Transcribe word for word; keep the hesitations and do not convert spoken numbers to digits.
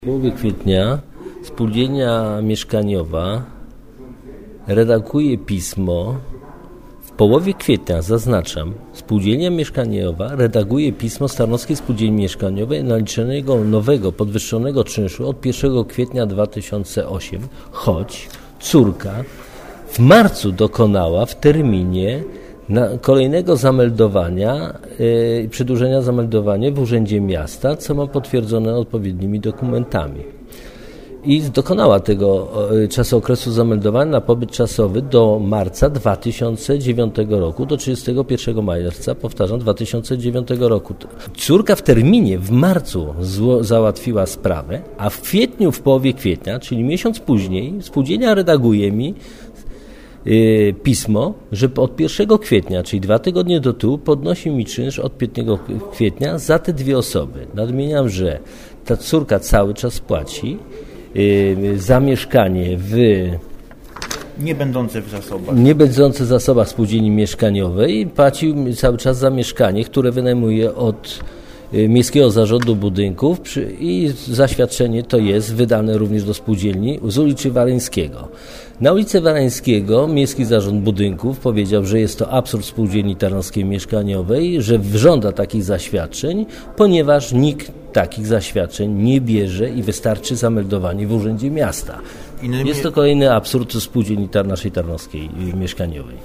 W połowie kwietnia spółdzielnia mieszkaniowa redaguje pismo. W połowie kwietnia, zaznaczam, spółdzielnia mieszkaniowa redaguje pismo z Tarnowskiej Spółdzielni Mieszkaniowej naliczonego nowego, podwyższonego czynszu od pierwszego kwietnia dwa tysiące ósmego, choć córka w marcu dokonała w terminie na kolejnego zameldowania i yy, przedłużenia zameldowania w Urzędzie Miasta, co ma potwierdzone odpowiednimi dokumentami. I dokonała tego yy, czasu okresu zameldowania na pobyt czasowy do marca dwa tysiące dziewiątego roku, do trzydziestego pierwszego marca, powtarzam, dwa tysiące dziewiątego roku. Córka w terminie w marcu zło, załatwiła sprawę, a w kwietniu, w połowie kwietnia, czyli miesiąc później, spółdzielnia redaguje mi Yy, pismo, że od pierwszego kwietnia, czyli dwa tygodnie do tyłu, podnosi mi czynsz od piątego kwietnia za te dwie osoby. Nadmieniam, że ta córka cały czas płaci yy, za mieszkanie w nie będące w zasobach. Nie będące w zasobach spółdzielni mieszkaniowej, płaci cały czas za mieszkanie, które wynajmuje od Miejskiego Zarządu Budynków i zaświadczenie to jest wydane również do spółdzielni z ulicy Wareńskiego. Na ulicy Wareńskiego Miejski Zarząd Budynków powiedział, że jest to absurd spółdzielni tarnowskiej mieszkaniowej, że żąda takich zaświadczeń, ponieważ nikt takich zaświadczeń nie bierze i wystarczy zameldowanie w Urzędzie Miasta. Innymi... Jest to kolejny absurd spółdzielni naszej tarnowskiej mieszkaniowej.